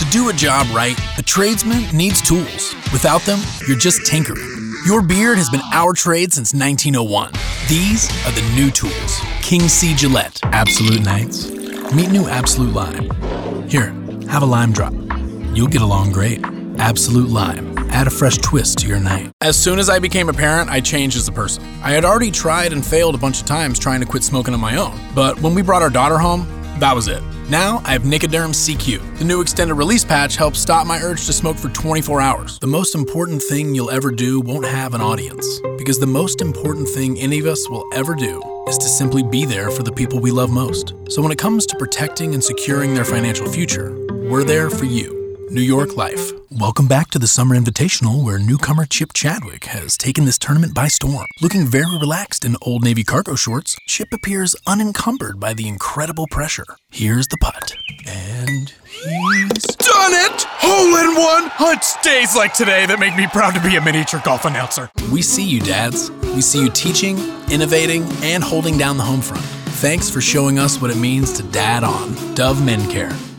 do a job right, a tradesman needs tools. Without them, you're just tinkering. Your beard has been our trade since 1901. These are the new tools. King C. Gillette. Absolute Nights. Meet new Absolute Lime. Here, have a lime drop. You'll get along great. Absolute Lime. Add a fresh twist to your night. As soon as I became a parent, I changed as a person. I had already tried and failed a bunch of times trying to quit smoking on my own. But when we brought our daughter home, that was it. Now, I have Nicoderm CQ. The new extended release patch helps stop my urge to smoke for 24 hours. The most important thing you'll ever do won't have an audience, because the most important thing any of us will ever do is to simply be there for the people we love most. So when it comes to protecting and securing their financial future, we're there for you. New York Life. Welcome back to the Summer Invitational, where newcomer Chip Chadwick has taken this tournament by storm. Looking very relaxed in Old Navy cargo shorts, Chip appears unencumbered by the incredible pressure. Here's the putt. And he's done it! Hole in one! It's days like today that make me proud to be a miniature golf announcer. We see you, dads. We see you teaching, innovating, and holding down the home front. Thanks for showing us what it means to dad on. Dove Men Care.